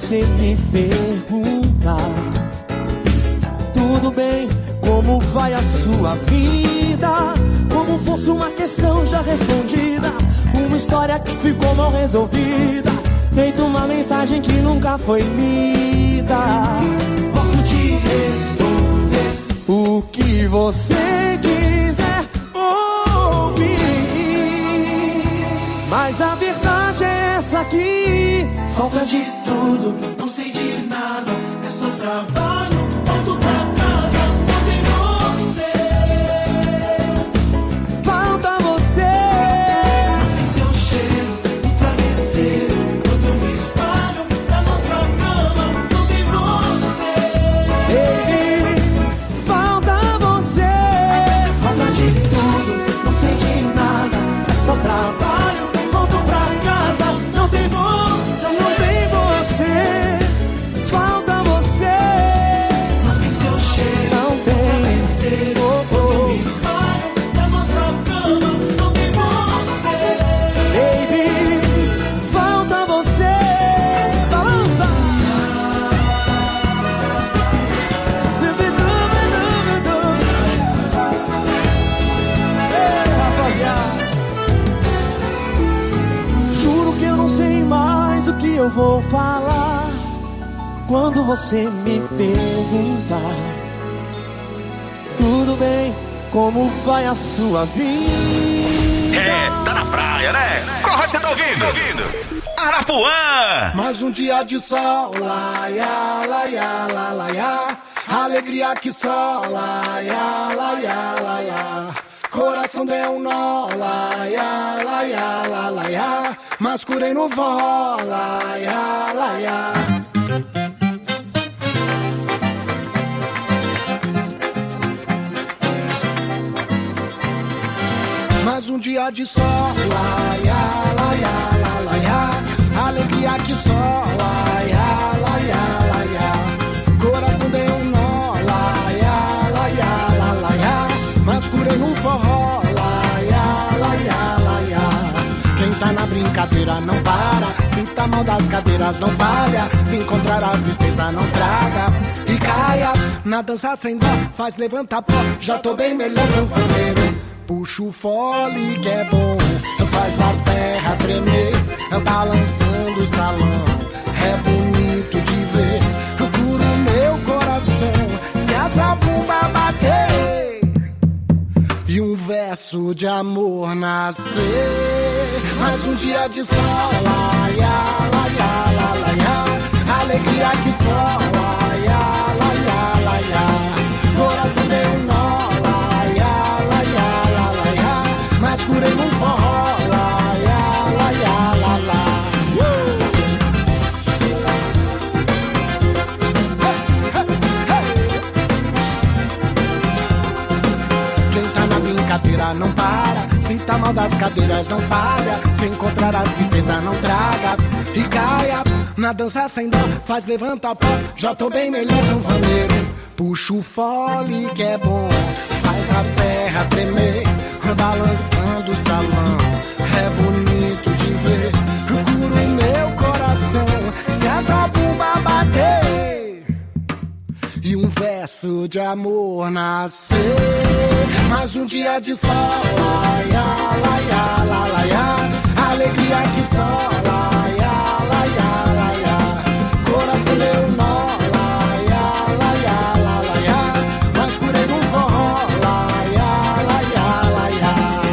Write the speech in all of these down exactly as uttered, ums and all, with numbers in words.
você me perguntar, tudo bem, como vai a sua vida? Como fosse uma questão já respondida, uma história que ficou mal resolvida, feito uma mensagem que nunca foi lida. Posso te responder o que você quiser ouvir, mas a verdade é essa aqui: falta de tudo, não sei de nada, é só trabalho, volto pra casa, não tem você. Falta você, não tem seu cheiro, um travesseiro, quando eu me espalho na nossa cama, não tem você. Baby, falta você. Falta de tudo, não sei de nada, é só trabalho, volto pra casa, não tem você, não tem você. Falta você, não tem seu cheiro, não tem. Oh, oh. Eu me espalho na nossa cama, não tem você. Baby, falta você. Balança. Ei, rapaziada, juro que eu não sei mais o que eu vou falar quando você me perguntar, tudo bem, como vai a sua vida? É, tá na praia, né? Qual rádio você tá ouvindo? Arapuã! Mais um dia de sol, laia, laia, la, laia. Alegria que só, laia, laia, laia. Coração deu um nó, laia, laia, la, laia. Mas curei no vó, laia, laia. Mais um dia de sol, laia, laia, la, laia. Alegria que só, laia, laia, laia. Coração deu um nó, laia, laia, la, laia. Mas curei no forró, laia, laia, laia. Quem tá na brincadeira não para, se tá mal das cadeiras não falha, se encontrar a tristeza não traga e caia. Na dança sem dó, faz levantar pó, já tô bem melhor sanfoneiro. Puxa o fole que é bom, faz a terra tremer, balançando o salão, é bonito de ver. Cura o meu coração, se essa bomba bater e um verso de amor nascer. Mais um dia de sol, laia, laia, la, laia. Alegria que só, laia, laia, laia. Coração deu um nó, mas curei no forró, laia, laia, la, la. Quem tá na brincadeira não para, se tá mal das cadeiras não falha, se encontrar a tristeza não traga e caia. Na dança sem dó, faz levantar pó, já tô bem melhor sanfoneiro. Puxa o fole que é bom, faz a terra tremer, balançando o salão, é bonito de ver. Cura o meu coração, se essa bomba bater e um verso de amor nascer. Mais um dia de sol, laia, laia, la, laia. Alegria que só, laia, laia, laia. Coração deu nó, laia, laia, la, laia. Mas curei no forró, laia, laia, laia.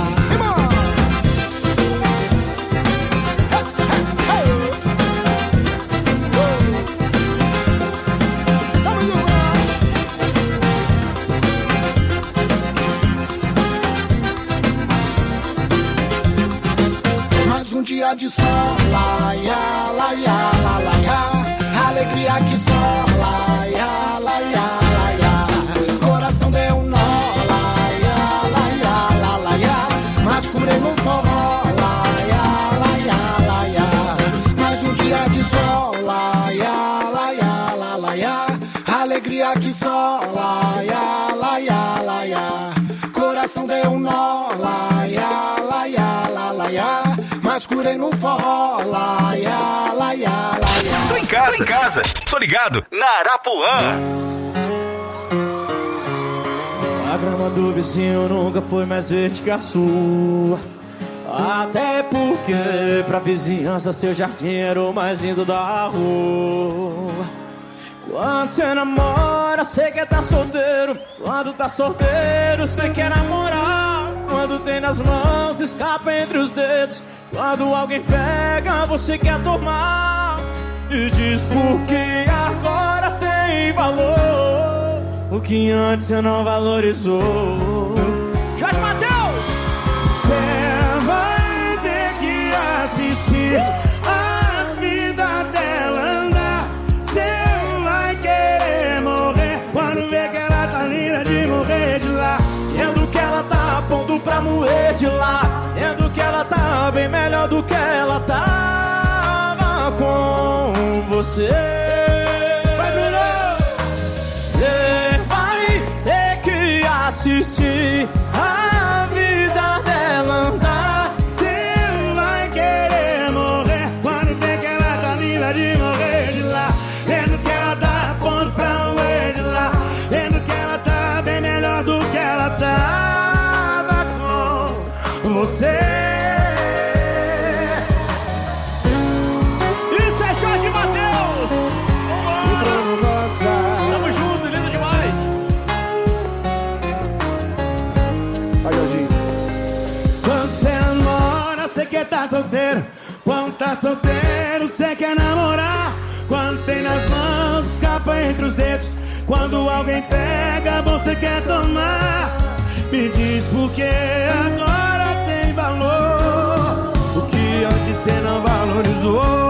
Mais um dia de sol, laia, laia, la, laia. Alegria que só, laia, laia, laia. Coração deu um nó, laia, laia, la, laia. Mas curei no forró, laia, laia, laia. Mais um dia de sol, laia, laia, la, laia. Alegria que só, laia, laia, laia. Coração deu um nó, laia, laia, la, laia. Mas curei no forró, laia, laia, laia. casa. Tô em casa. Tô ligado na Arapuã. A grama do vizinho nunca foi mais verde que a sua. Até porque pra vizinhança seu jardim era o mais lindo da rua. Quando você namora, você quer tá solteiro. Quando tá solteiro, você quer namorar. Quando tem nas mãos, escapa entre os dedos. Quando alguém pega, você quer tomar. E diz porque agora tem valor o que antes você não valorizou. Jorge Mateus! Você vai ter que assistir a vida dela andar. Você vai querer morrer quando vê que ela tá linda de morrer de lá. Vendo que ela tá pondo pra moer de lá. Vendo que ela tá bem melhor do que ela tava com você. Vai, Bruno! Você vai ter que assistir a vida dela andar. Você vai querer morrer quando vê que ela tá linda de morrer de lá. Vendo que ela tá pondo pra moer de lá. Vendo que ela tá bem melhor do que ela tava com você. Isso é Jorge Mateus! E Bruno Costa. Tamo junto, lindo demais! Vai, Jorginho. Quando você namora, você quer tá solteiro. Quando tá solteiro, você quer namorar. Quando tem nas mãos, escapa entre os dedos. Quando alguém pega, você quer tomar. Me diz por que agora tem valor o que antes você não valorizou.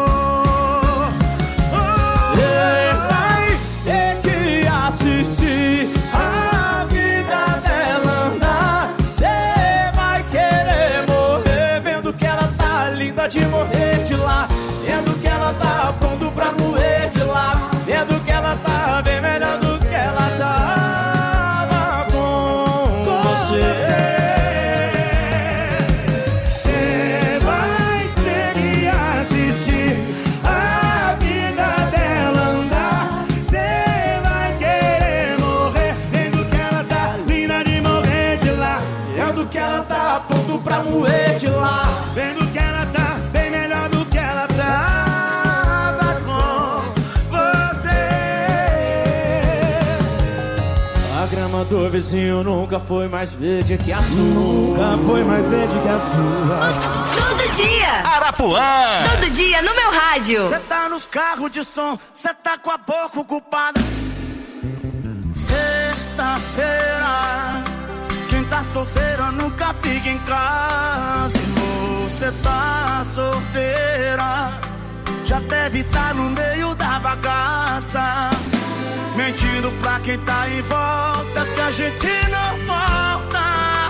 Você vai ter que assistir a vida dela andar. Você vai querer morrer vendo que ela tá linda de morrer de lá. Vendo que ela tá pronto pra moer de lá. Vendo que ela tá bem melhor do que ela tava com você. Você vai ter que assistir a vida dela andar. Você vai querer morrer vendo que ela tá linda de morrer de lá. Vendo que ela tá pronto pra moer de lá. Vendo que ela tá bem melhor do que ela tava com você. A grama do vizinho nunca foi mais verde que a sua. Nunca foi mais verde que a sua. Todo dia, Arapuã. todo dia no meu rádio. Cê tá nos carros de som, cê tá com a boca ocupada. Sexta-feira, quem tá solteiro nunca fica em casa. E você tá solteira, já deve estar no meio da bagaça. Mentindo pra quem tá em volta que a gente não volta.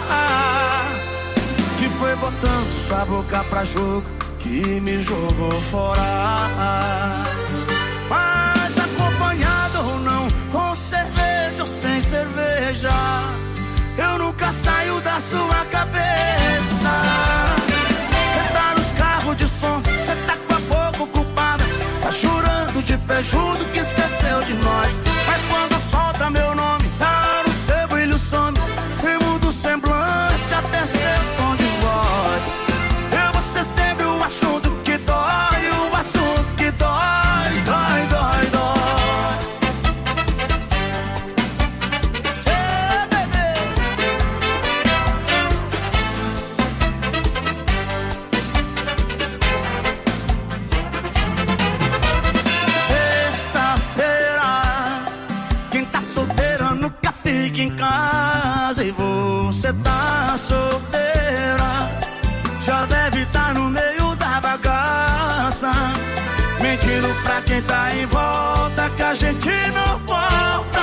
Que foi botando sua boca pra jogo que me jogou fora. Mas acompanhado ou não, com cerveja ou sem cerveja, eu nunca saio da sua cabeça. Cê tá nos carros de som, cê tá com a boca ocupada, tá chorando de pé junto que esqueceu de nós. Mas quando solta meu nome, tá no seu brilho some. Cê muda o semblante até seu tom de voz. Eu vou ser sempre o assunto que dói, o assunto que dói, dói, dói, dói. Ei, bebê. Sexta-feira, quem tá solteiro nunca fica em casa. E você tá solteira, já deve estar no meio da bagaça. Mentindo pra quem tá em volta que a gente não volta.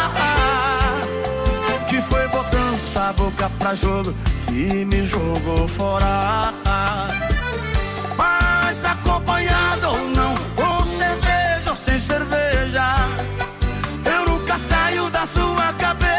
Que foi botando sua boca pra jogo que me jogou fora. Mas acompanhado ou não, com cerveja ou sem cerveja, eu nunca saio da sua cabeça.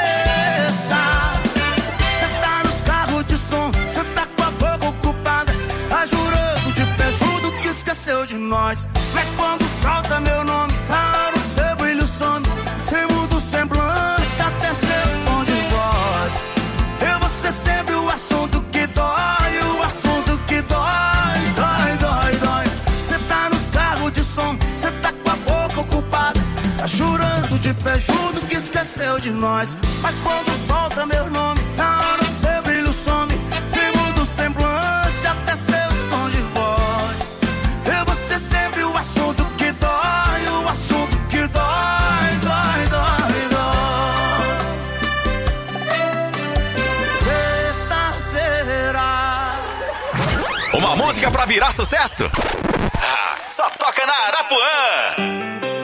Cê tá nos carros de som, cê tá com a boca ocupada, tá jurando de pé junto que esqueceu esqueceu de nós. Mas quando solta meu nome, a hora o seu brilho some. Cê muda o semblante, até seu tom de voz. Eu vou ser sempre o assunto que dói, o assunto que dói, dói, dói, dói. Cê tá nos carros de som, cê tá com a boca ocupada, tá jurando de pé junto que esqueceu de nós. Mas quando solta meu nome, a hora o seu brilho some. Cê muda o semblante, até seu tom de voz. Eu vou ser sempre o assunto que dói, o assunto que dói, dói, dói, dói. Sexta-feira. Uma música pra virar sucesso? Ah, só toca na Arapuã.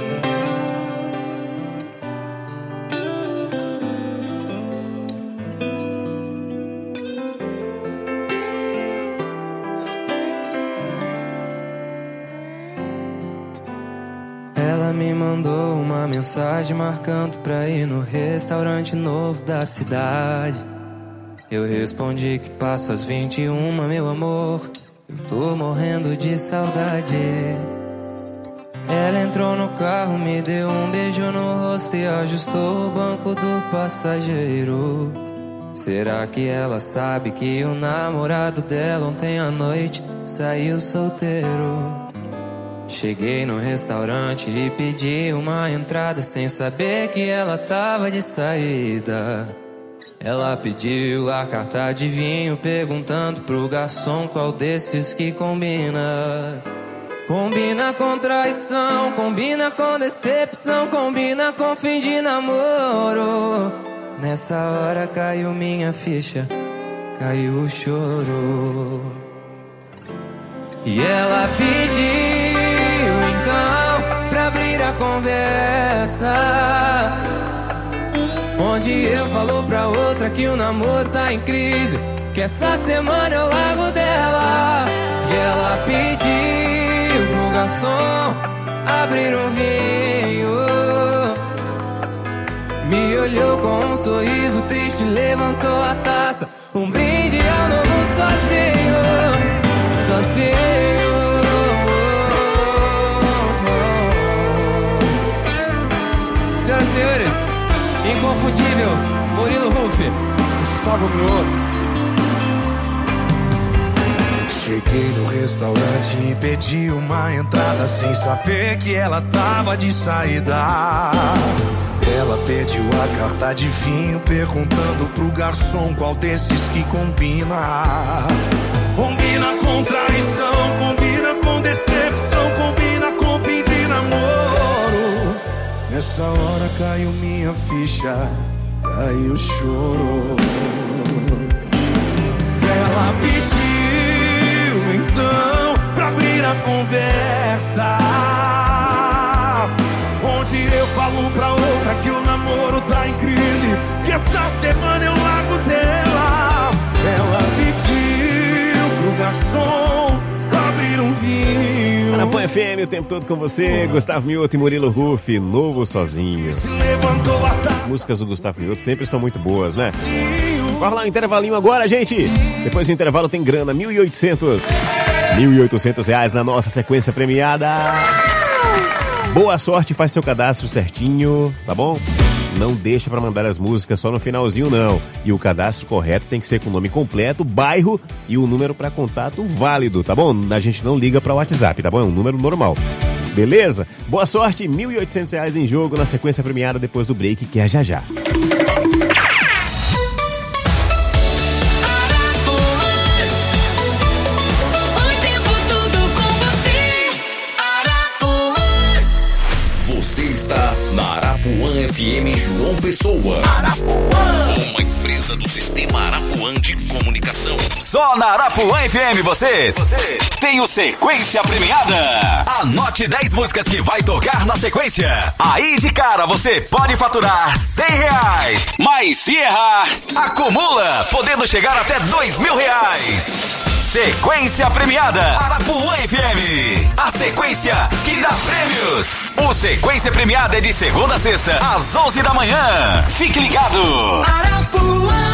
Ela me mandou uma mensagem marcando pra ir no restaurante novo da cidade. Eu respondi que passo às vinte e uma, meu amor, eu tô morrendo de saudade. Ela entrou no carro, me deu um beijo no rosto e ajustou o banco do passageiro. Será que ela sabe que o namorado dela ontem à noite saiu solteiro? Cheguei no restaurante e pedi uma entrada sem saber que ela tava de saída. Ela pediu a carta de vinho perguntando pro garçom qual desses que combina. Combina com traição, combina com decepção, combina com fim de namoro. Nessa hora caiu minha ficha, caiu o choro. E ela pediu então pra abrir a conversa, onde eu falo pra outra que o namoro tá em crise, que essa semana eu largo dela. E ela pediu pro garçom abrir um vinho, me olhou com um sorriso triste, levantou a taça, um brinde ao novo sozinho, sozinho. Senhoras e senhores, inconfundível Murilo Huff, Gustavo Mioto. Cheguei no restaurante e pedi uma entrada sem saber que ela tava de saída. Ela pediu a carta de vinho perguntando pro garçom qual desses que combina. Combina com traição, combina com decepção, combina com fim de namoro. Nessa hora caiu minha ficha, caiu o choro. Ela pediu então pra abrir a conversa, onde eu falo pra outra que o namoro tá em crise, que essa semana eu largo dela. Ela pediu pro garçom abrir um vinho. Arapuã F M, o tempo todo com você, Gustavo Mioto e Murilo Huff, Novo Sozinho. As músicas do Gustavo Mioto sempre são muito boas, né? Vai rolar um intervalinho agora, gente. Depois do intervalo tem grana, mil e oitocentos reais na nossa sequência premiada. Boa sorte, faz seu cadastro certinho, tá bom? Não deixa pra mandar as músicas só no finalzinho, não. E o cadastro correto tem que ser com o nome completo, bairro e o número pra contato válido, tá bom? A gente não liga pra WhatsApp, tá bom? É um número normal. Beleza? Boa sorte, mil e oitocentos reais em jogo na sequência premiada depois do break, que é já já. Você está na Arapuã F M João Pessoa. Arapuã, uma empresa do Sistema Arapuã de Comunicação. Só na Arapuã F M você, você tem o Sequência Premiada. Anote dez músicas que vai tocar na sequência. Aí de cara você pode faturar cem reais. Mas se errar, acumula, podendo chegar até dois mil reais. Sequência Premiada Arapuã F M. A sequência que dá prêmios. O Sequência Premiada é de segunda a sexta, às onze da manhã. Fique ligado. Arapuã.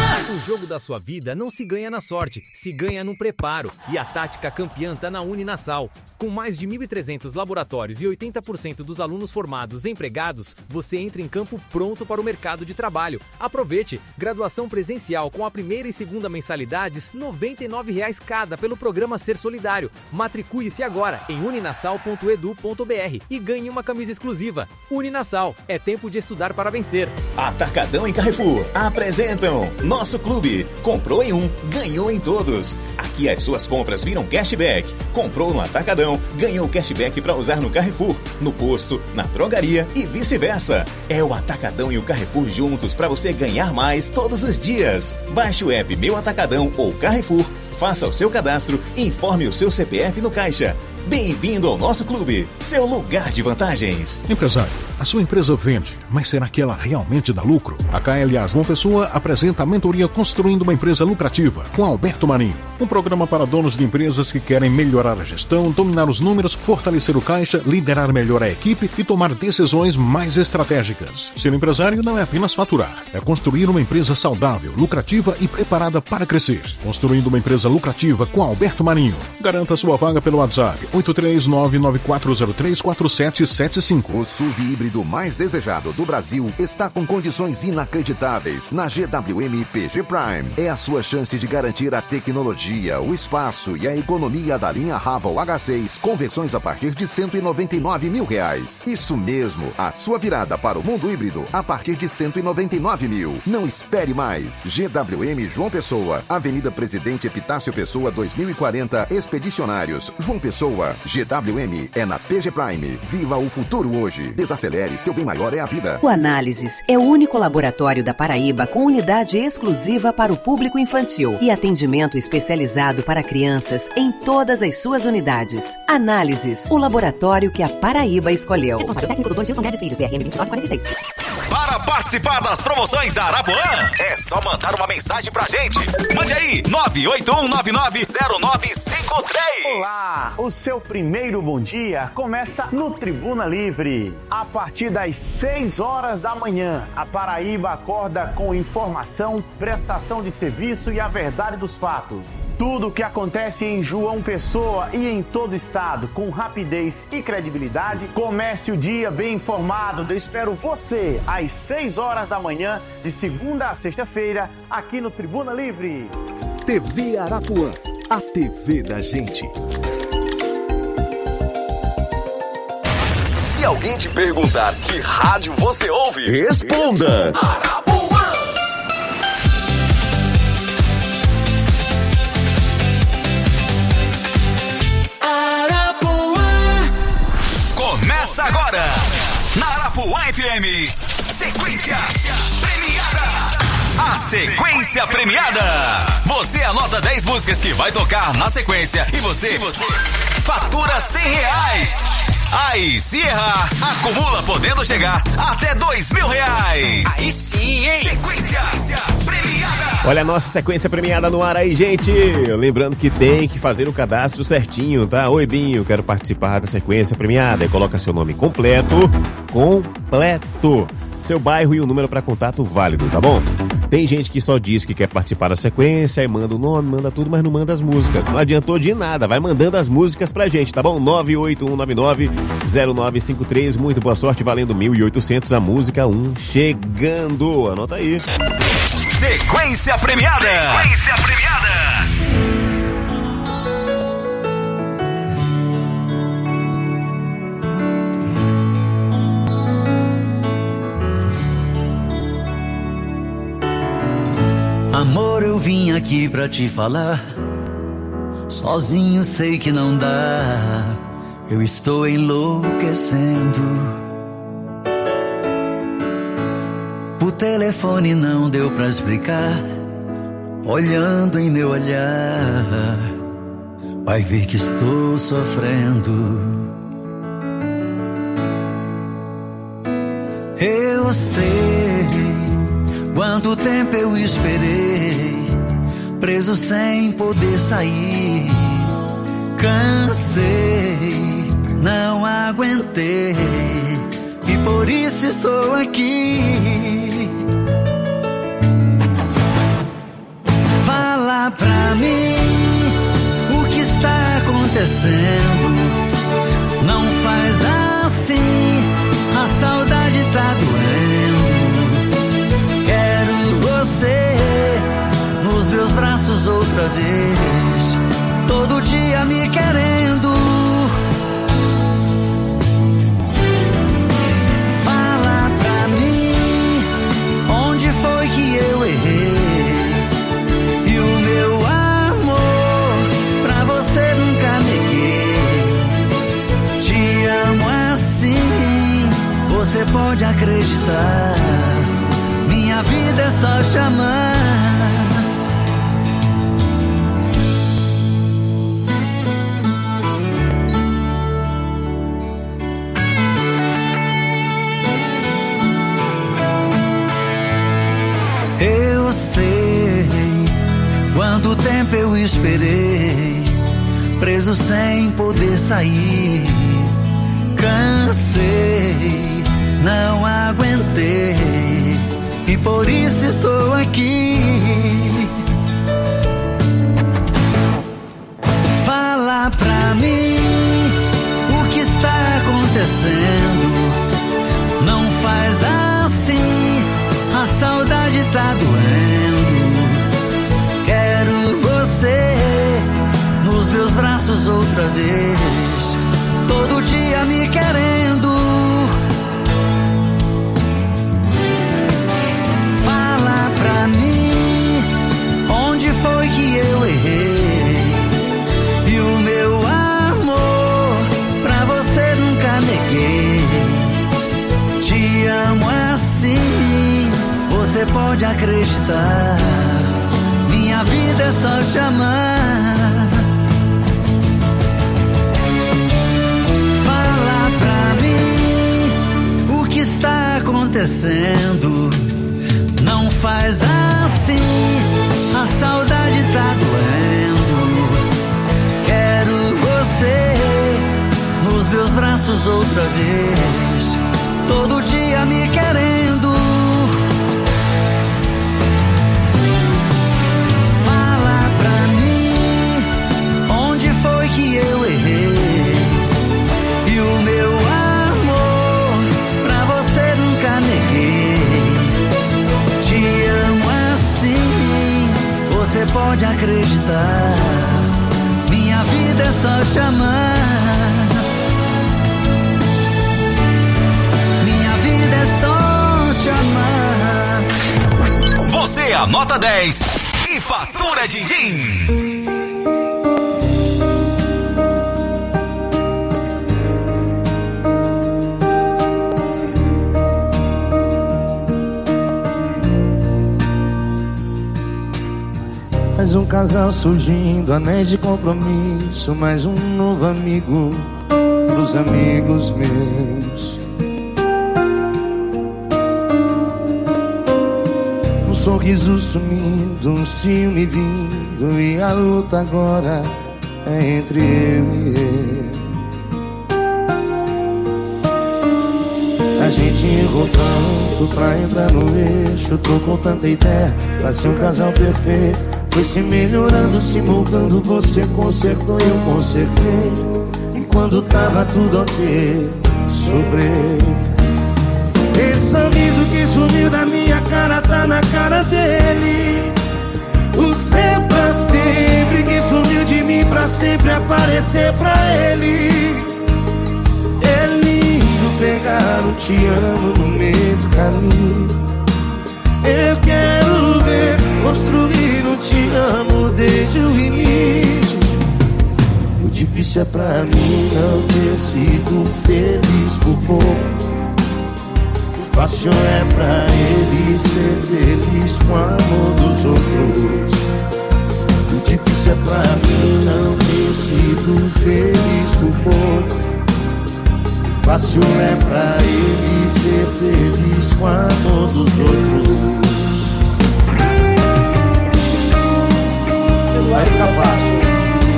jogo da sua vida não se ganha na sorte, se ganha no preparo. E a tática campeã tá na Uninasal. Com mais de mil e trezentos laboratórios e oitenta por cento dos alunos formados empregados, você entra em campo pronto para o mercado de trabalho. Aproveite! Graduação presencial com a primeira e segunda mensalidades, noventa e nove reais cada pelo programa Ser Solidário. Matricule-se agora em uninasal ponto edu ponto br e ganhe uma camisa exclusiva. Uninasal, é tempo de estudar para vencer. Atacadão e Carrefour apresentam Nosso Clube. Comprou em um, ganhou em todos. Aqui as suas compras viram cashback. Comprou no Atacadão, ganhou cashback para usar no Carrefour, no posto, na drogaria e vice-versa. É o Atacadão e o Carrefour juntos para você ganhar mais todos os dias. Baixe o app Meu Atacadão ou Carrefour, faça o seu cadastro e informe o seu C P F no caixa. Bem-vindo ao nosso clube, seu lugar de vantagens. Empresário, a sua empresa vende, mas será que ela realmente dá lucro? A K L A João Pessoa apresenta a mentoria Construindo uma Empresa Lucrativa, com Alberto Marinho. Um programa para donos de empresas que querem melhorar a gestão, dominar os números, fortalecer o caixa, liderar melhor a equipe e tomar decisões mais estratégicas. Ser empresário não é apenas faturar, é construir uma empresa saudável, lucrativa e preparada para crescer. Construindo uma Empresa Lucrativa com Alberto Marinho. Garanta sua vaga pelo WhatsApp oito três nove nove quatro zero três quatro sete sete cinco. O S U V híbrido mais desejado do Brasil está com condições inacreditáveis na G W M P G Prime. É a sua chance de garantir a tecnologia, o espaço e a economia da linha Raval H seis com versões a partir de cento e noventa e nove mil reais. Isso mesmo, a sua virada para o mundo híbrido a partir de cento e noventa e nove mil. Não espere mais. G W M João Pessoa, Avenida Presidente Epitácio Pessoa dois mil e quarenta, Expedicionários, João Pessoa. G W M é na P G Prime. Viva o futuro hoje. Desacelere, seu bem maior é a vida. O Análises é o único laboratório da Paraíba com unidade exclusiva para o público infantil e atendimento especializado para crianças em todas as suas unidades. Análises, o laboratório que a Paraíba escolheu. Responsável técnico doutor Gilson Guedes Filho, C R M vinte e nove quarenta e seis. Para participar das promoções da Arapuã, é só mandar uma mensagem pra gente. Mande aí, nove oito um nove nove zero nove cinco três. Olá, o seu primeiro bom dia começa no Tribuna Livre. A partir das seis horas da manhã, a Paraíba acorda com informação, prestação de serviço e a verdade dos fatos. Tudo o que acontece em João Pessoa e em todo o estado, com rapidez e credibilidade. Comece o dia bem informado. Eu espero você às seis horas da manhã, de segunda a sexta-feira, aqui no Tribuna Livre. T V Arapuã, a T V da gente. Se alguém te perguntar que rádio você ouve, responda! Arapuã! Arapuã! Começa agora, na Arapuã F M, sequência premiada! A sequência premiada! Você anota dez músicas que vai tocar na sequência e você, você fatura cem reais! Aí, se errar, acumula podendo chegar até dois mil reais. Aí sim, hein? Sequência premiada. Olha a nossa sequência premiada no ar aí, gente. Lembrando que tem que fazer o cadastro certinho, tá? Oi, Binho, quero participar da sequência premiada. E coloca seu nome completo, completo. Seu bairro e o número para contato válido, tá bom? Tem gente que só diz que quer participar da sequência e manda o nome, manda tudo, mas não manda as músicas. Não adiantou de nada, vai mandando as músicas pra gente, tá bom? nove oito um nove nove zero nove cinco três, muito boa sorte, valendo mil e oitocentos, a música um chegando. Anota aí. Sequência premiada! Sequência premiada! Amor, eu vim aqui pra te falar. Sozinho sei que não dá. Eu estou enlouquecendo. Por telefone não deu pra explicar. Olhando em meu olhar, vai ver que estou sofrendo. Eu sei quanto tempo eu esperei, preso sem poder sair. Cansei, não aguentei, e por isso estou aqui. outra vez, todo dia me querendo. Fala pra mim, onde foi que eu errei? E o meu amor pra você nunca neguei. Te amo assim, você pode acreditar. Minha vida é só te amar. Eu sei quanto tempo eu esperei, preso sem poder sair. Cansei, não aguentei, e por isso estou aqui. Fala pra mim o que está acontecendo. Não faz assim, a saudade tá doendo. Quero você nos meus braços outra vez, todo dia me querendo. Fala pra mim, onde foi que eu errei? E o meu amor pra você nunca neguei. Te amo assim, você pode acreditar. Minha vida é só te amar. Fala pra mim o que está acontecendo. Não faz assim, a saudade tá doendo. Quero você nos meus braços outra vez, todo dia me querendo. Fala pra mim, onde foi que eu errei? E o meu amor pra você nunca neguei. Te amo assim, você pode acreditar. Minha vida é só te amar. É só te amar. Você anota dez e fatura din-din. Mais um casal surgindo, anéis de compromisso, mais um novo amigo pros amigos meus. Sorriso sumindo, um ciúme vindo, e a luta agora é entre eu e ele. A gente errou tanto pra entrar no eixo, trocou tanta ideia pra ser um casal perfeito. Foi se melhorando, se moldando, você consertou, eu consertei. E quando tava tudo ok, sobrei. Esse sorriso que sumiu da minha cara tá na cara dele. O seu pra sempre que sumiu de mim pra sempre aparecer pra ele. É lindo pegar um te amo no meio do caminho. Eu quero ver construir um te amo desde o início. O difícil é pra mim não ter sido feliz por pouco. Fácil é pra ele ser feliz com o amor dos outros. O difícil é pra mim não ter sido feliz por pouco. Fácil é pra ele ser feliz com o amor dos outros. Vai ficar fácil.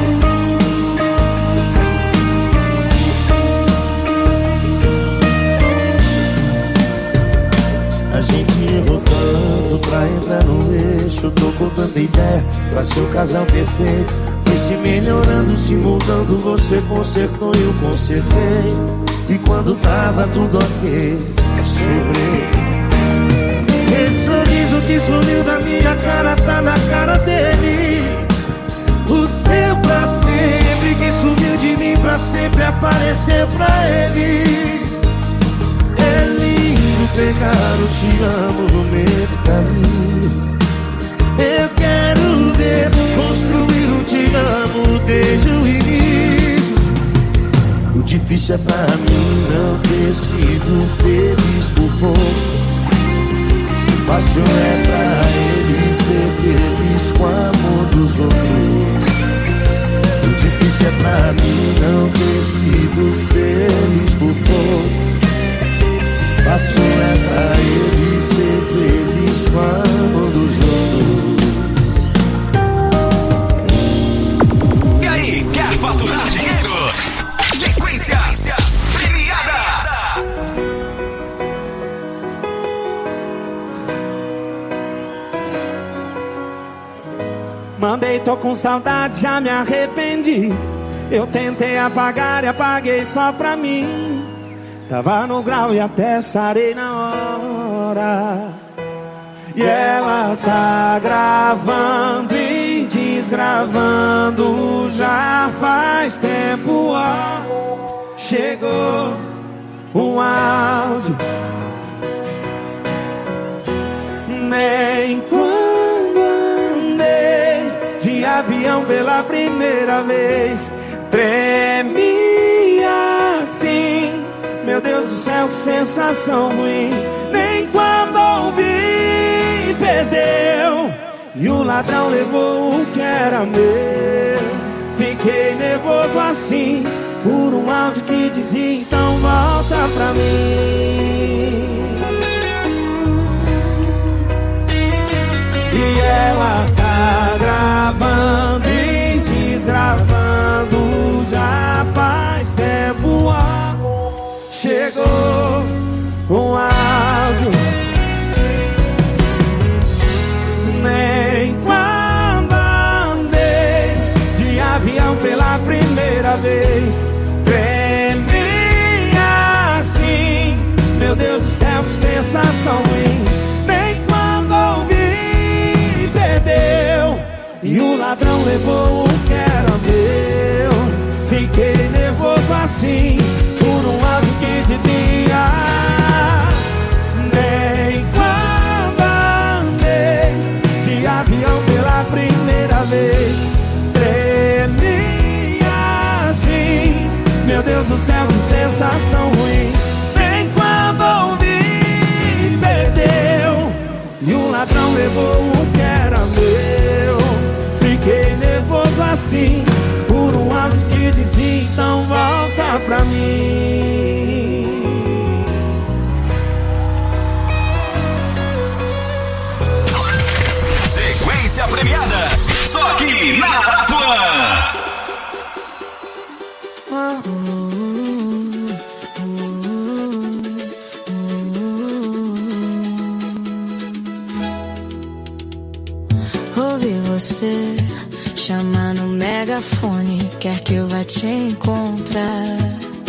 A gente errou tanto pra entrar no eixo, trocou tanta ideia pra ser um casal perfeito. Foi se melhorando, se mudando, você consertou e eu consertei. E quando tava tudo ok, sobrei. Esse sorriso que sumiu da minha cara tá na cara dele. Desapareceu pra sempre, que sumiu de mim pra sempre, apareceu pra ele. É lindo pegar o te amo no meio do caminho. Eu quero ver construir um te amo desde o início. O difícil é pra mim não ter sido feliz por pouco. O fácil é pra ele ser feliz com o amor dos outros. O difícil é pra mim não ter sido feliz por pouco. O fácil é pra ele ser feliz com o amor dos outros. E aí, quer faturar dinheiro? Sequência premiada. Mandei, tô com saudade, já me arrependi. Eu tentei apagar e apaguei só pra mim. Tava no grau e até sarei na hora. E ela tá gravando e desgravando já faz tempo. Ó, chegou um áudio. Nem quando andei de avião pela primeira vez tremi assim. Meu Deus do céu, que sensação ruim. Nem quando ouvi, perdeu. E o ladrão levou o que era meu. Fiquei nervoso assim por um áudio que dizia: então volta pra mim. E ela tá gravando e desgravando já faz tempo. Ó, chegou um áudio. Nem quando andei de avião pela primeira vez tremi assim. Meu Deus do céu, que sensação ruim. Nem quando ouvi, perdeu. E o ladrão levou o que era meu. Fiquei nervoso assim por um áudio que dizia: nem quando andei de avião pela primeira vez tremi assim. Meu Deus do céu, que sensação ruim. Nem quando ouvi, perdeu. E o ladrão levou o que era meu. Fiquei nervoso assim por um áudio que dizia: então volta pra mim. Sequência premiada, só aqui na Arapuã. Ouvi você chamar no megafone, quer que eu vá te encontrar.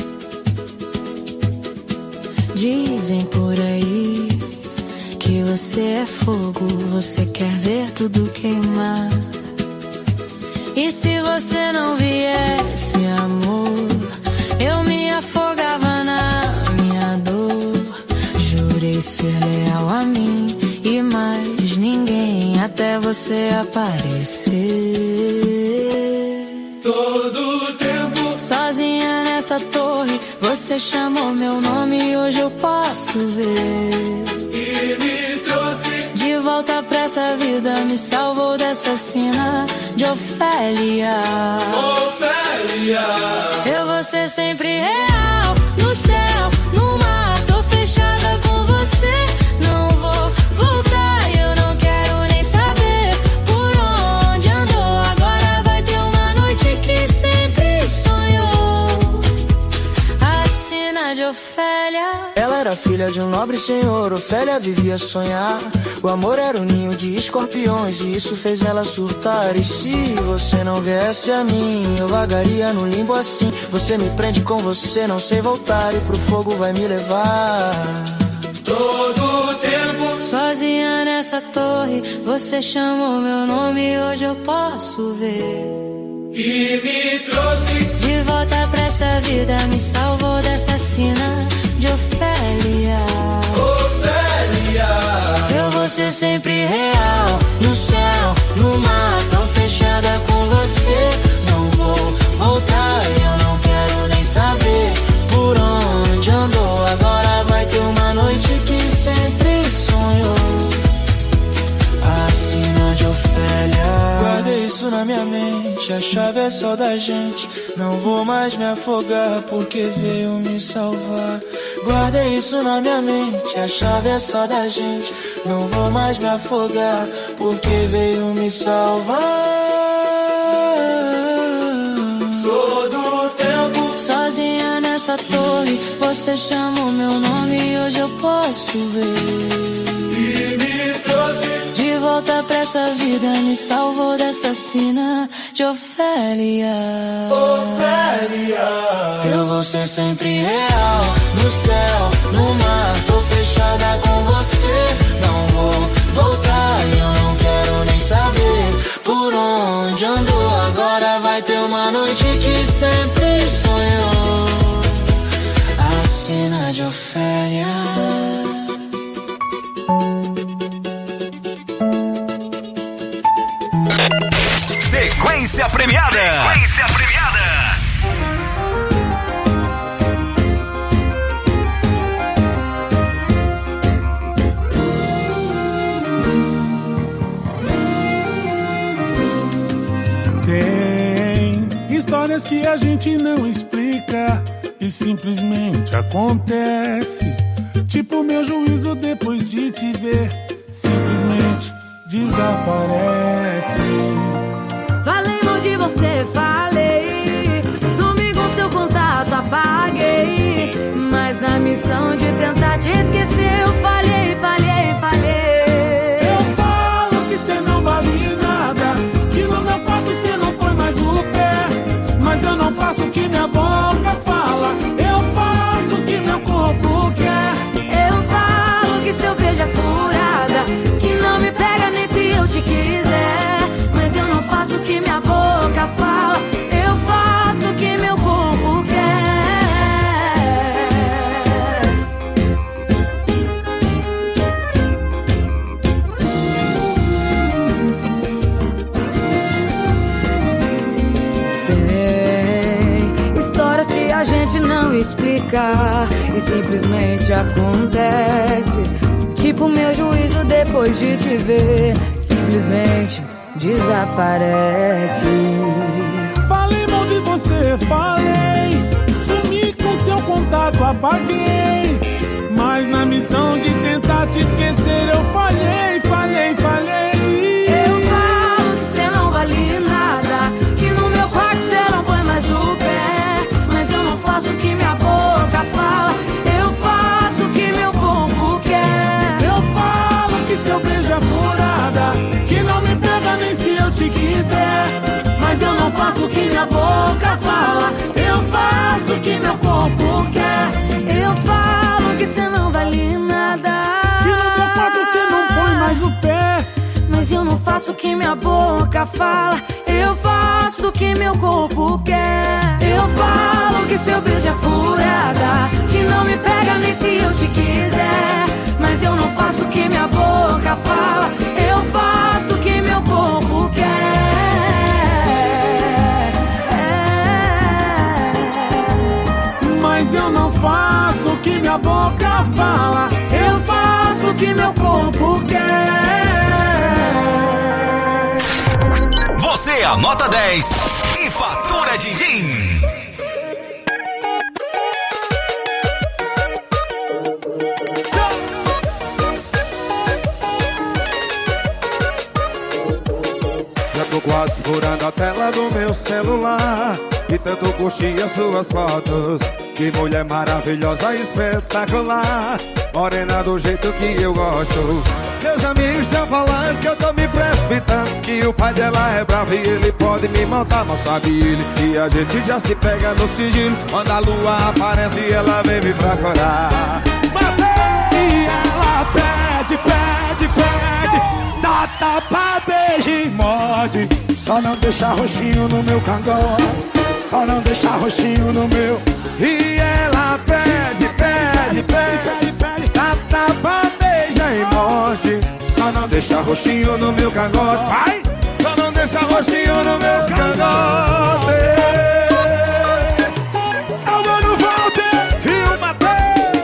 Dizem por aí que você é fogo, você quer ver tudo queimar. E se você não viesse, amor, eu me afogava na minha dor. Jurei ser leal a mim e mais ninguém, até você aparecer. Todo tempo sozinha nessa torre, você chamou meu nome e hoje eu posso ver. E me trouxe de volta pra essa vida, me salvou dessa sina de Ofélia. Ofélia, eu vou ser sempre real, no céu, no mar, tô fechada com você, não vou voltar, eu não quero nem saber por onde andou. Agora vai ter uma noite que sempre sonhou, a sina de Ofélia. Ela era filha de um nobre senhor, Ofélia vivia a sonhar. O amor era um ninho de escorpiões e isso fez ela surtar. E se você não viesse a mim, eu vagaria no limbo assim. Você me prende com você, não sei voltar, e pro fogo vai me levar. Todo tempo sozinha nessa torre, você chamou meu nome e hoje eu posso ver. e me trouxe de volta pra essa vida, me salvou dessa sina de Ofélia. Ofélia, eu vou ser sempre real, no céu, no mar, tô fechada com você. Não vou voltar, eu não quero nem saber por onde andou. Agora vai ter uma noite que sempre sonhou, a sina de Ofélia. Guardei isso na minha mente, a chave é só da gente. Não vou mais me afogar porque veio me salvar. Guardei isso na minha mente, a chave é só da gente. Não vou mais me afogar porque veio me salvar. Todo tempo sozinha nessa torre, você chama o meu nome e hoje eu posso ver. E me trouxe de volta pra essa vida, me salvou dessa sina de Ofélia. Ofélia, eu vou ser sempre real, no céu, no mar, tô fechada com você. Não vou voltar e eu não quero nem saber por onde andou. Agora vai ter uma noite que sempre sonhou, a sina de Ofélia. Sequência premiada. Sequência premiada. Tem histórias que a gente não explica e simplesmente acontece. Tipo meu juízo depois de te ver, simplesmente desaparece. Falei mal de você, falei. Sumi com seu contato, apaguei. Mas na missão de tentar te esquecer, eu falhei, falhei, falhei. Eu falo que cê não vale nada, que no meu quarto cê não põe mais o pé. Mas eu não faço o que minha boca fala, eu faço o que meu corpo quer. Eu falo que seu beijo é furada, que não me pega nem se eu te quiser. Mas eu não faço o que minha boca fala, eu faço o que meu corpo quer. Tem histórias que a gente não explica e simplesmente acontece. Tipo meu juízo depois de te ver, simplesmente desaparece. Falei mal de você, falei. Sumi com seu contato, apaguei. Mas na missão de tentar te esquecer, eu falhei, falhei, falhei. Eu falo que cê não vale nada, que no meu quarto cê não põe mais o pé. Mas eu não faço o que minha boca fala, eu faço o que meu corpo quer. Eu falo que seu beijo é furada, que não me pega nem se eu te quiser. Mas eu não faço o que minha boca fala, eu faço o que meu corpo quer. Eu falo que cê não vale nada, que no meu quarto cê não põe mais o pé. Mas eu não faço o que minha boca fala, eu faço o que meu corpo quer. Eu falo que seu beijo é furada, que não me pega nem se eu te quiser. Mas eu não faço o que minha boca fala, eu faço o que meu corpo quer. Mas eu não faço o que minha boca fala, eu faço o que meu corpo quer. Você anota dez e fatura din-din. Já tô quase furando a tela do meu celular e tanto curti as suas fotos. Que mulher maravilhosa, espetacular, morena do jeito que eu gosto. Meus amigos estão falando que eu tô me precipitando, que o pai dela é bravo e ele pode me montar. Mas sabe ele que a gente já se pega no sigilo, quando a lua aparece e ela vem me procurar. E ela pede, pede, pede, dá tapa, beija e morde. só não deixa roxinho no meu cangote, só não deixa roxinho no meu. E ela pede, pede, pede, pede, pede, tá, tapa, beija e morde, só não deixa roxinho no meu cangote. Vai! Só não deixa roxinho no meu cangote. É o Mano Walter e o Mateus.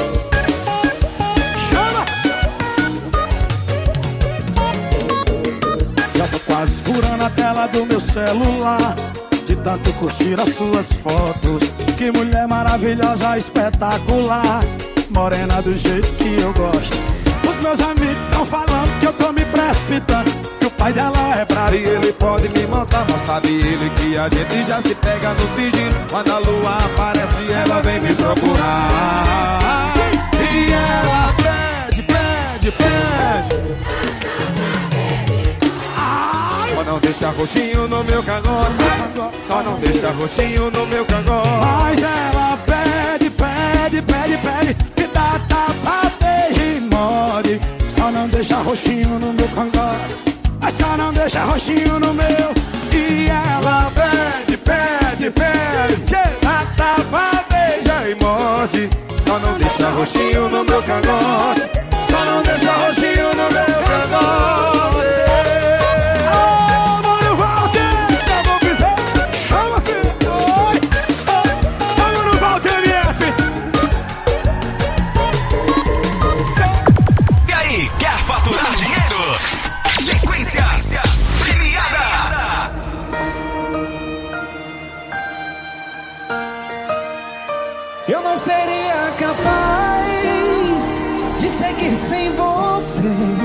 Chama! Já tô quase furando a tela do meu celular, de tanto curtir as suas fotos. Que mulher maravilhosa, espetacular, morena do jeito que eu gosto. Os meus amigos tão falando que eu tô me precipitando, que o pai dela é bravo e ele pode me matar. Mas sabe ele que a gente já se pega no sigilo, quando a lua aparece ela vem me procurar. E ela pede, pede, pede, só não deixa roxinho no meu cangote, só não deixa roxinho no meu cangote. Mas ela pede, pede, pede, pede, que dá tapa, beija e morde, só não deixa roxinho no meu cangote, mas só não deixa roxinho no meu. E ela pede, pede, pede, que dá tapa, beija e morde, só não deixa roxinho no meu cangote, só não deixa roxinho no meu cangote. Eu não seria capaz de seguir sem você,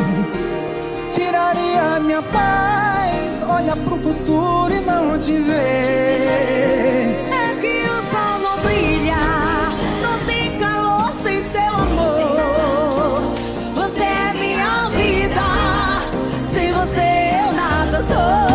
tiraria minha paz, olha pro futuro e não te ver. É que o sol não brilha, não tem calor sem teu amor. Você é minha vida, sem você eu nada sou.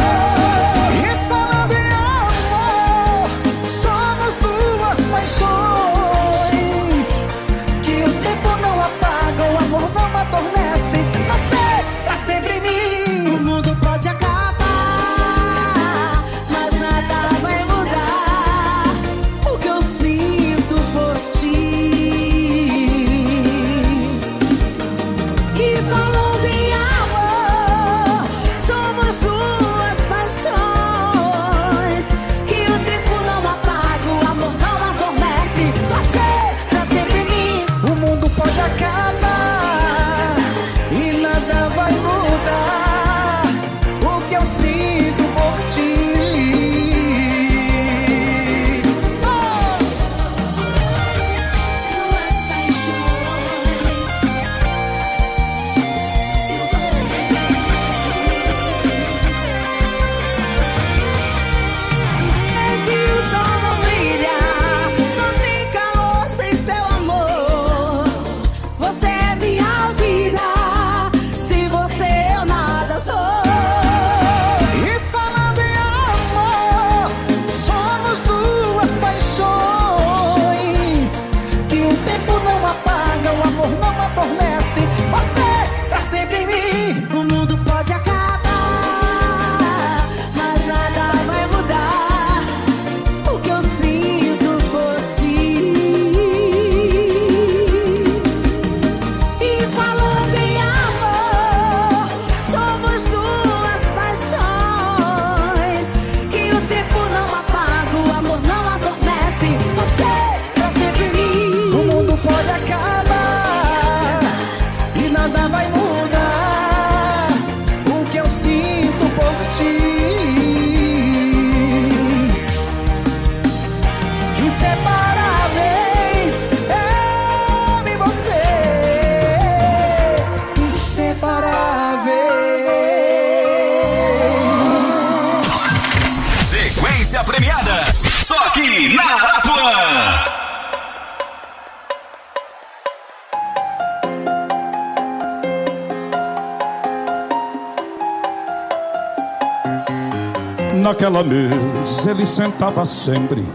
Naquela mesa ele sentava sempre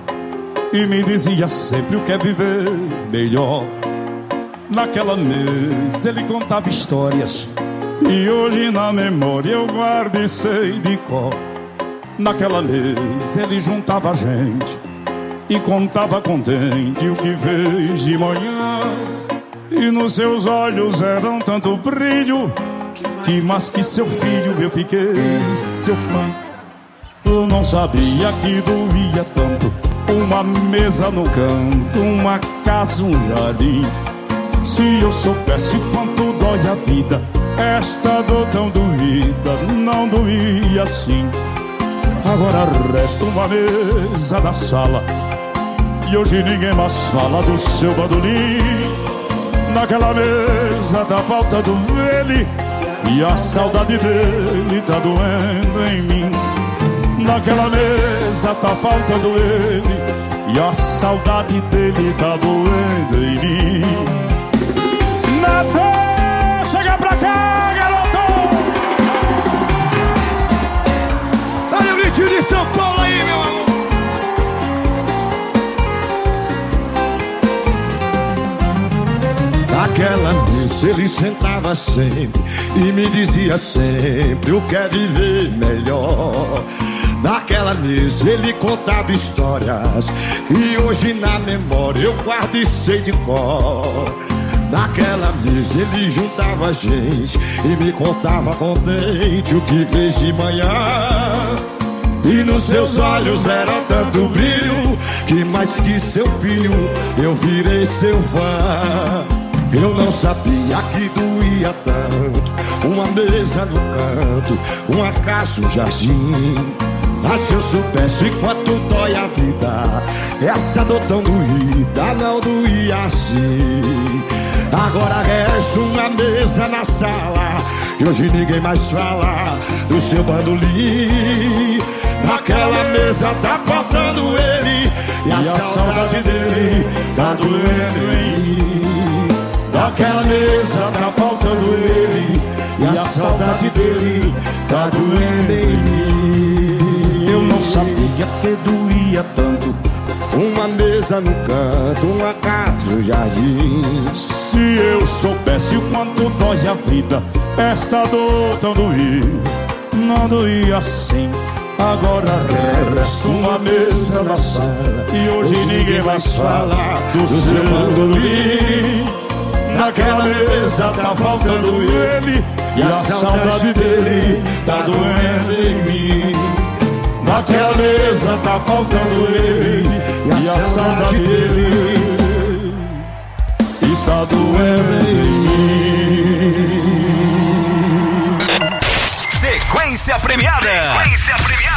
e me dizia sempre o que é viver melhor. Naquela mesa ele contava histórias E hoje na memória eu guardo e sei de cor. Naquela mesa ele juntava a gente e contava contente o que fez de manhã. E nos seus olhos eram tanto brilho que mais que seu filho eu fiquei seu fã. Eu não sabia que doía tanto uma mesa no canto, uma casa, um jardim. Se eu soubesse quanto dói a vida, esta dor tão doída não doía assim. Agora resta uma mesa na sala e hoje ninguém mais fala do seu bandolim. Naquela mesa tá faltando ele e a saudade dele tá doendo em mim. Naquela mesa tá faltando ele e a saudade dele tá doendo em mim. Natal, chega pra cá, garoto! Olha o gritinho de São Paulo aí, meu amor! Naquela mesa ele sentava sempre e me dizia sempre o que é viver melhor. Naquela mesa ele contava histórias e hoje na memória eu guardo e sei de cor. Naquela mesa ele juntava a gente e me contava contente o que fez de manhã. E nos seus olhos era tanto brilho que mais que seu filho eu virei seu fã. Eu não sabia que doía tanto uma mesa no canto, uma casa, um jardim. Mas se eu soubesse quanto dói a vida, essa dor tão doída não doía assim. Agora resta uma mesa na sala e hoje ninguém mais fala do seu bandolim. Naquela mesa tá faltando ele e a, e a saudade dele tá doendo em mim. Naquela mesa tá faltando ele e a saudade dele tá doendo em mim. Eu não sabia que doía tanto uma mesa no canto, uma casa, um jardim. Se eu soubesse o quanto dói a vida, esta dor tão doída não doía assim. Agora resta uma mesa na sala e hoje ninguém mais fala do seu bandolim. Naquela mesa tá faltando ele e a saudade dele tá doendo em mim. Naquela mesa tá faltando ele e a saudade dele está doendo em mim. Sequência premiada. Sequência premiada.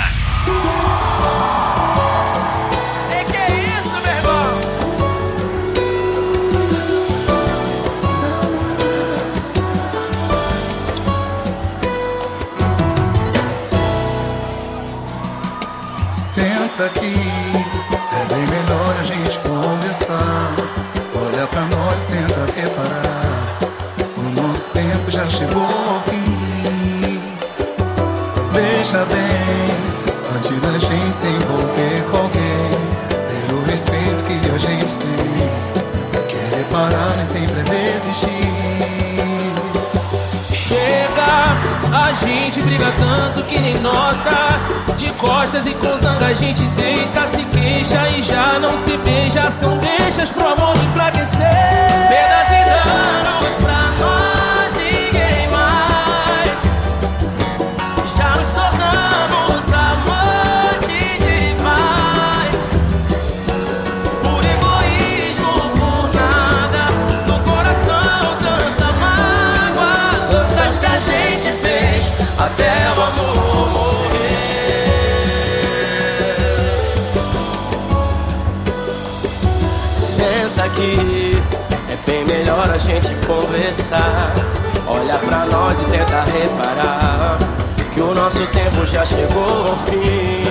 É que é isso, meu irmão? Senta aqui, é bem melhor a gente conversar. Olha pra nós, tenta reparar. O nosso tempo já chegou ao fim. Veja bem, antes da gente se envolver com alguém, pelo respeito que a gente tem, querer parar nem sempre é desistir. Chega, a gente briga tanto que nem nota. De costas e com zanga a gente deita, se queixa e já não se beija. São deixas pro amor enfraquecer. Perdas e danos pra nós, ninguém mais. Já nos tornamos amantes rivais. Por egoísmo, por nada, no coração tanta mágoa. Tantas que a gente fez até o amor morrer. Senta aqui, é bem melhor a gente conversar. Olha pra nós e tenta reparar que o nosso tempo já chegou ao fim.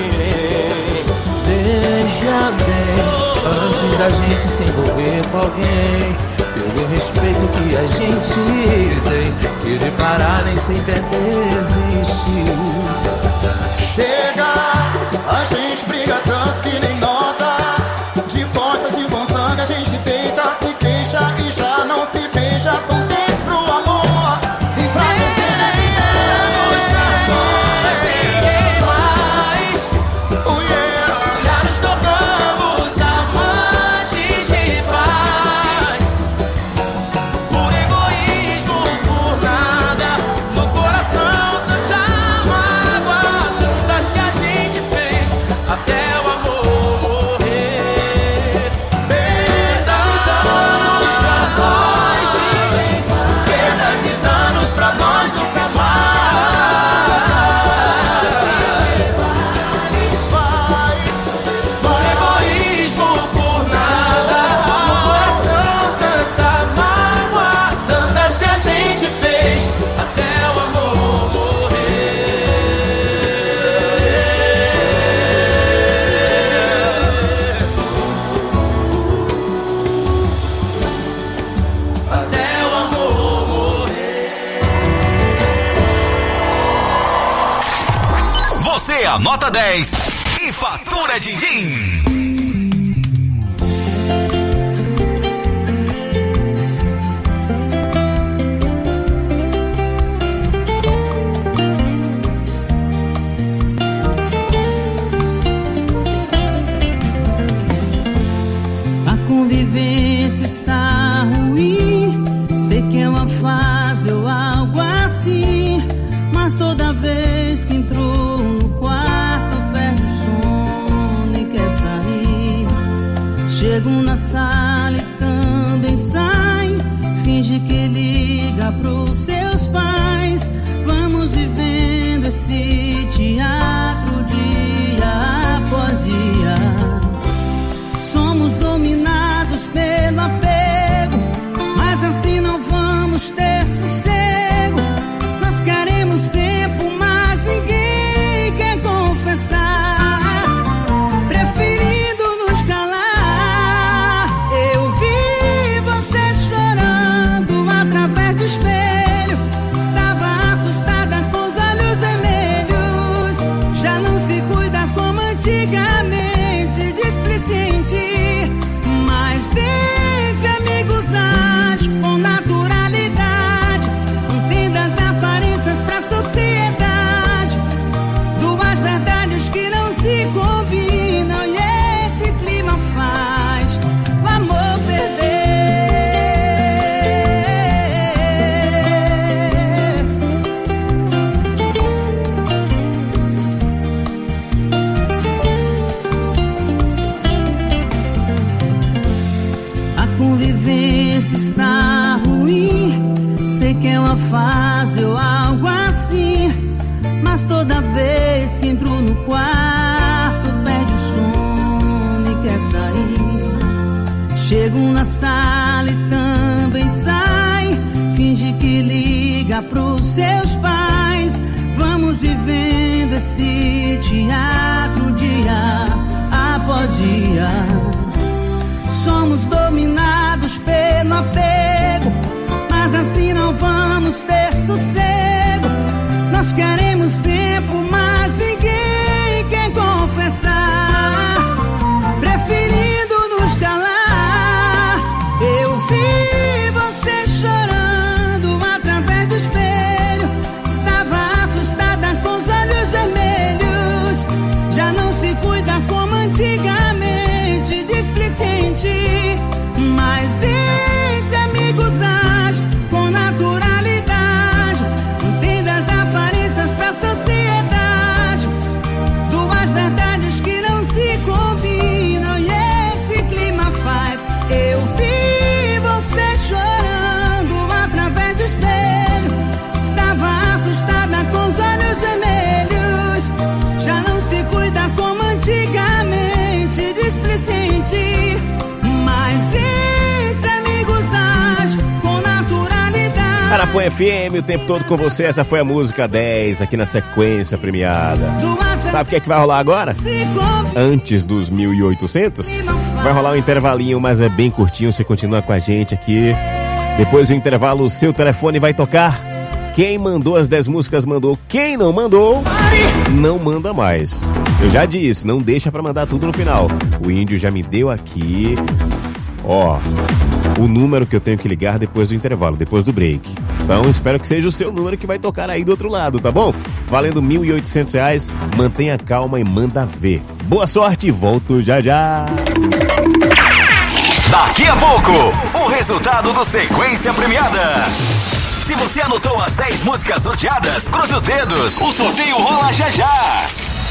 Veja bem, antes da gente se envolver com alguém, pelo respeito que a gente tem, querer parar nem sempre é desistir. Chega, a gente briga tanto que nem nota. De costas e com sangue a gente deita, se queixa e já não se beija. São dez pro amor enfraquecer. Você anota dez e fatura din-din. Convivência está ruim, sei que é uma fase ou algo assim, mas toda vez que entrou no quarto perde o sono e quer sair. Chego na sala e também sai, finge que liga pros seus pais. Vamos vivendo esse teatro dia após dia. Somos dominados pelo apego, mas assim não vamos ter sossego. Nós queremos tempo, mas ninguém quer confessar, preferindo nos calar. Eu vi você chorando através do espelho, estava assustada com os olhos vermelhos. Já não se cuida como antigamente, displicente. Mas entre amigos age com naturalidade, mantendo as aparências pra sociedade. Duas verdades que não se combinam, e esse clima faz o amor perder. A convivência está ruim, sei que é uma fase ou algo assim, mas toda vez que entro no quarto perde o sono e quer sair. Chego na sala e também sai, finge que liga pros seus pais. Vamos vivendo esse teatro dia após dia. Somos dominados pelo apego, mas assim não vamos ter sossego. Nós queremos tempo, mas ninguém quer confessar, preferindo nos calar. Eu vi você chorando através do espelho, estava assustada com os olhos vermelhos. Já não se cuida como antigamente, displicente. Mas entre amigos age com naturalidade, mantendo as aparências pra sociedade. Duas verdades que não se combinam, e esse clima faz. Eu vi você chorando através do espelho, estava assustada com os olhos vermelhos. Já não se cuida como antigamente, displicente. Mas entre amigos age com naturalidade. Arapuã F M, o tempo todo com você. Essa foi a música dez aqui na sequência premiada. Sabe o que é que vai rolar agora? Antes dos mil e oitocentos, vai rolar um intervalinho, mas é bem curtinho. Você continua com a gente aqui. Depois do intervalo, o seu telefone vai tocar. Quem mandou as dez músicas mandou. Quem não mandou, não manda mais. Eu já disse, não deixa pra mandar tudo no final. O Índio já me deu aqui, ó, o número que eu tenho que ligar depois do intervalo, depois do break. Então espero que seja o seu número que vai tocar aí do outro lado, tá bom? Valendo mil e oitocentos reais, mantenha calma e manda ver. Boa sorte e volto já já. Daqui a pouco, o resultado do Sequência Premiada. Se você anotou as dez músicas sorteadas, cruze os dedos, o sorteio rola já já.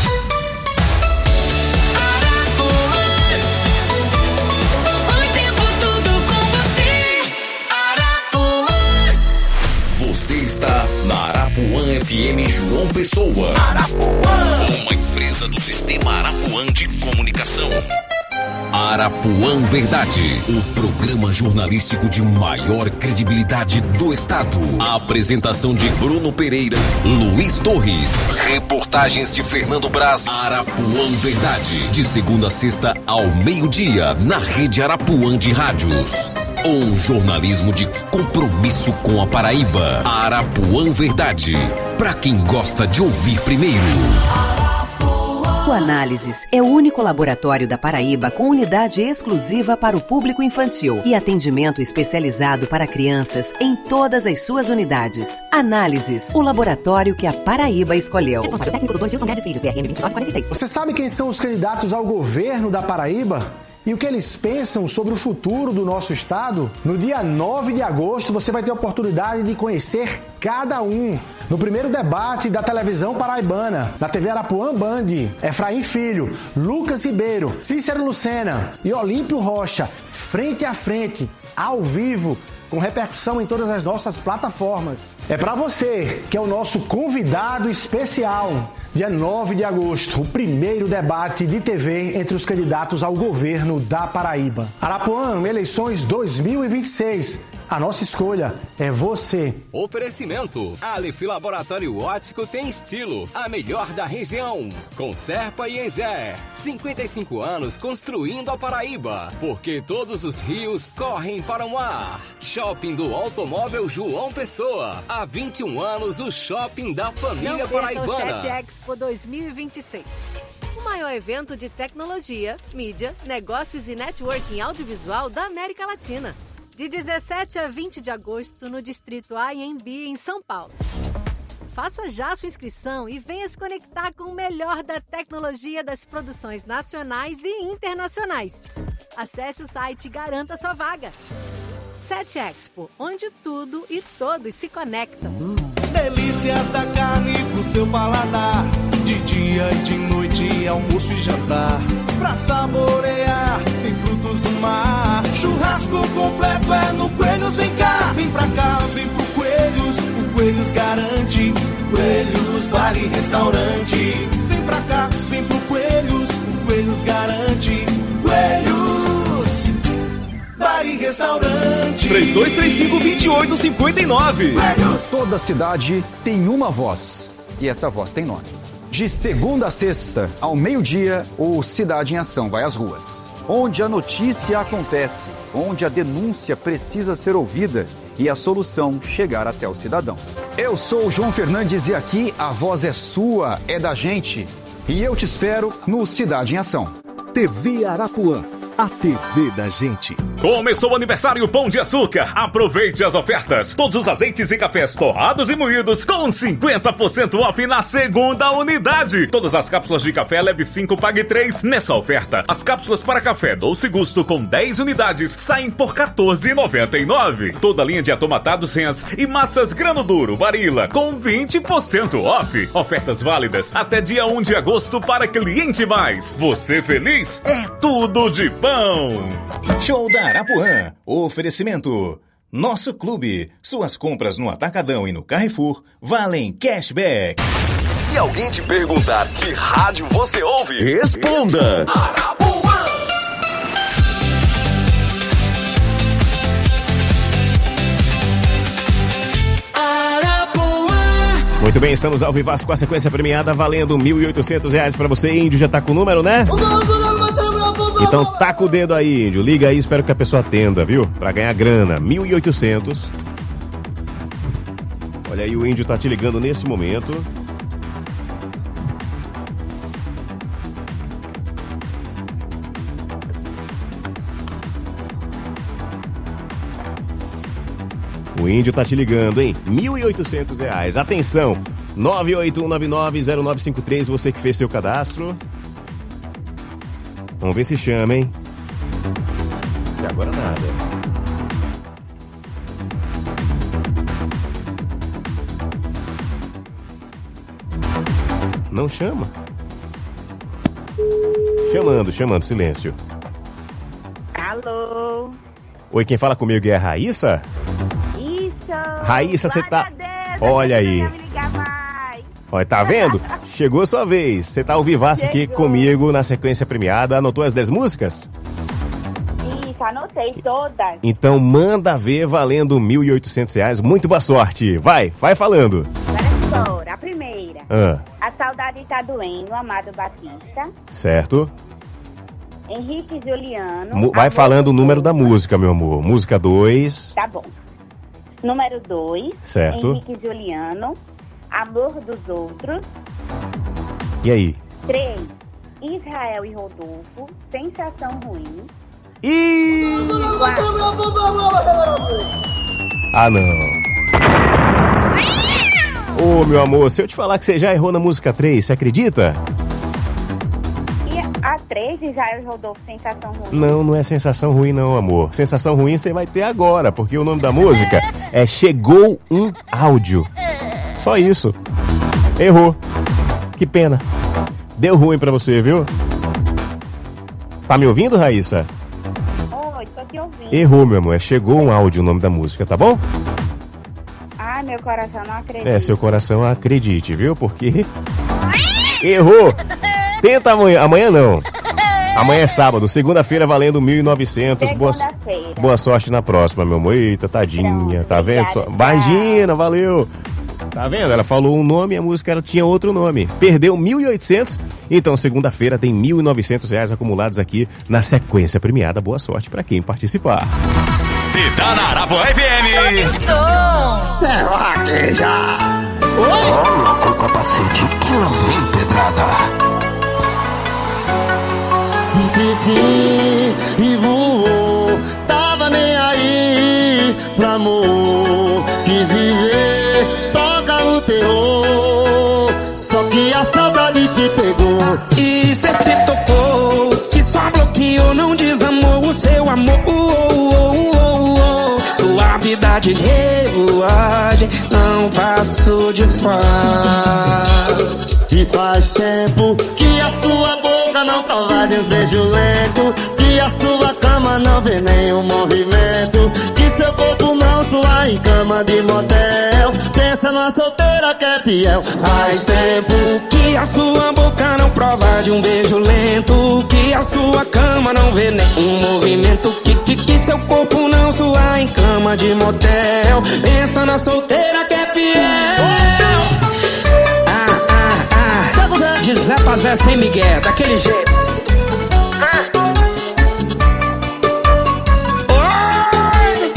Você está na Arapuã F M João Pessoa. Arapuã, uma empresa do Sistema Arapuã de Comunicação. Arapuã Verdade, o programa jornalístico de maior credibilidade do estado. A apresentação de Bruno Pereira, Luiz Torres, reportagens de Fernando Braz. Arapuã Verdade, de segunda a sexta ao meio-dia, na rede Arapuã de rádios. Um jornalismo de compromisso com a Paraíba. Arapuã Verdade, pra quem gosta de ouvir primeiro. Arapuã. Grupo Análises é o único laboratório da Paraíba com unidade exclusiva para o público infantil e atendimento especializado para crianças em todas as suas unidades. Análises, o laboratório que a Paraíba escolheu. Responsável técnico doutor Gilson Guedes Filho, C R M vinte e nove quarenta e seis. Você sabe quem são os candidatos ao governo da Paraíba? E o que eles pensam sobre o futuro do nosso estado? No dia nove de agosto, você vai ter a oportunidade de conhecer cada um. No primeiro debate da televisão paraibana, na T V Arapuã Band, Efraim Filho, Lucas Ribeiro, Cícero Lucena e Olímpio Rocha, frente a frente, ao vivo, com repercussão em todas as nossas plataformas. É para você, que é o nosso convidado especial. Dia nove de agosto, o primeiro debate de T V entre os candidatos ao governo da Paraíba. Arapuã, eleições dois mil e vinte e seis. A nossa escolha é você. Oferecimento. Aleph Laboratório Óptico tem estilo. A melhor da região. Com Serpa e Egé. cinquenta e cinco anos construindo a Paraíba. Porque todos os rios correm para o mar. Shopping do Automóvel João Pessoa. Há vinte e um anos o shopping da família Não percam paraibana. o sete Expo dois mil e vinte e seis. O maior evento de tecnologia, mídia, negócios e networking audiovisual da América Latina. De dezessete a vinte de agosto, no Distrito A M B, em São Paulo. Faça já sua inscrição e venha se conectar com o melhor da tecnologia das produções nacionais e internacionais. Acesse o site e garanta sua vaga. sete Expo, onde tudo e todos se conectam. Delícias da carne pro seu paladar. De dia e de noite, almoço e jantar. Pra saborear, tem frutos do mar. Churrasco completo é no Coelhos, vem cá. Vem pra cá, vem pro Coelhos. O Coelhos garante. Coelhos, bar e restaurante. Vem pra cá, vem pro Coelhos. O Coelhos garante. Coelhos, bar e restaurante. três dois três cinco, dois oito cinco nove. Toda cidade tem uma voz, e essa voz tem nome. De segunda a sexta, ao meio-dia, o Cidade em Ação vai às ruas. Onde a notícia acontece, onde a denúncia precisa ser ouvida e a solução chegar até o cidadão. Eu sou o João Fernandes e aqui a voz é sua, é da gente. E eu te espero no Cidade em Ação. T V Arapuã, a T V da gente. Começou o aniversário Pão de Açúcar. Aproveite as ofertas. Todos os azeites e cafés torrados e moídos com cinquenta por cento off na segunda unidade. Todas as cápsulas de café leve cinco, pague três. Nessa oferta, as cápsulas para café Doce Gusto com dez unidades saem por quatorze reais e noventa e nove. Toda a linha de atomatados Rens e massas Grano Duro Barilla com vinte por cento off. Ofertas válidas até dia um de agosto para cliente mais. Você feliz? É tudo de bom. Show da Arapuã. Oferecimento. Nosso clube. Suas compras no Atacadão e no Carrefour valem cashback. Se alguém te perguntar que rádio você ouve, responda. Arapuã. Muito bem, estamos ao vivaço com a sequência premiada valendo mil e oitocentos reais pra você. Índio já tá com o número, né? Então taca o dedo aí, Índio. Liga aí, espero que a pessoa atenda, viu? Pra ganhar grana. mil e oitocentos. Olha aí, o Índio tá te ligando nesse momento. O Índio tá te ligando, hein? mil e oitocentos reais. Atenção! nove oito um nove nove zero nove cinco três, você que fez seu cadastro. Vamos ver se chama, hein? E agora nada. Não chama. Chamando, chamando, silêncio. Alô? Oi, quem fala comigo é a Raíssa? Isso! Raíssa, você tá... Deus, olha aí. Me ligar mais. Olha, tá vendo? Chegou a sua vez. Você tá ao vivaço aqui comigo na sequência premiada. Anotou as dez músicas? Isso, anotei todas. Então manda ver valendo mil e oitocentos reais. Muito boa sorte. Vai, vai falando. Agora, a primeira. Ah. A Saudade Tá Doendo, Amado Batista. Certo. Henrique Juliano. Mu- vai falando o número da música, meu amor. Música dois. Tá bom. Número dois. Certo. Henrique Juliano. Amor dos Outros. E aí? três. Israel e Rodolfo, Sensação Ruim. E... Ah, não. Ô, meu amor, se eu te falar que você já errou na música três, você acredita? E a três, Israel e Rodolfo, Sensação Ruim. Não, não é Sensação Ruim não, amor. Sensação Ruim você vai ter agora, porque o nome da música é Chegou um Áudio. Só isso. Errou. Que pena. Deu ruim pra você, viu? Tá me ouvindo, Raíssa? Oi, tô te ouvindo. Errou, meu amor. É Chegou um Áudio o nome da música, tá bom? Ai, meu coração não acredita. É, seu coração acredite, viu? Porque... Errou. Tenta amanhã. Amanhã não. Amanhã é sábado. Segunda-feira valendo mil e novecentos. Boa, boa sorte na próxima, meu amor. Eita, tadinha. Tá vendo? Só... Imagina, valeu. Tá vendo? Ela falou um nome e a música ela tinha outro nome. Perdeu mil e oitocentos. Então, segunda-feira tem mil e novecentos reais acumulados aqui na sequência premiada. Boa sorte pra quem participar. Se tá na Arapuã F M. Será que já? Oi? Coloca o capacete que lá vem pedrada. Vivi e voou, tava nem aí pra amor. Quis viver, toca o terror. Só que a saudade te pegou. E cê se tocou, que só bloqueou, não desamou o seu amor. Oh, oh, oh, oh. Suavidade, revoagem, não passo de fase. E faz tempo que a sua boca não prova de uns beijos lentos, que a sua cama não vê nenhum movimento, que seu corpo não sua em cama de motel. Pensa numa solteira que é fiel. Faz tempo que a sua boca não prova de um beijo lento, que a sua cama não vê nenhum movimento, que, que, que seu corpo não sua em cama de motel. Pensa na solteira que é fiel. De Zé pra Zé sem Miguel, daquele jeito. Oi!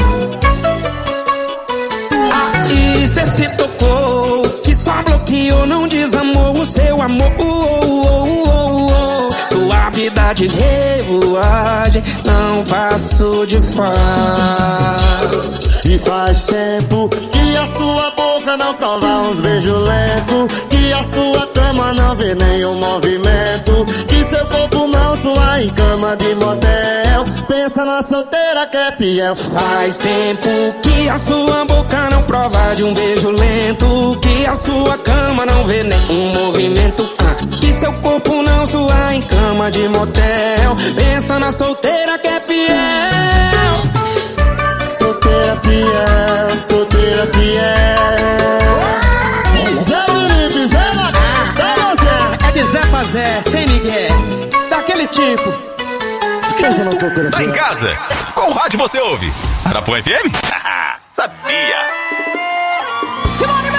Aí cê se tocou, que só bloqueou, não desamou o seu amor. Oh, oh, oh, oh. Suavidade, revoagem, não passo de fase. E faz tempo que a sua boca não prova uns beijos lentos, que a sua cama não vê nenhum movimento, que seu corpo não sua em cama de motel. Pensa na solteira que é fiel. Faz tempo que a sua boca não prova de um beijo lento, que a sua cama não vê nenhum movimento, ah, que seu corpo não sua em cama de motel. Pensa na solteira que é fiel. Solteira fiel, solteira fiel. Zé Felipe, Zé Magalhães, Zé. É de Zé pra Zé, sem Miguel, daquele tipo. Esqueça na solteira fiel. Tá em casa? Qual rádio você ouve? Arapuã F M? Sabia! Simone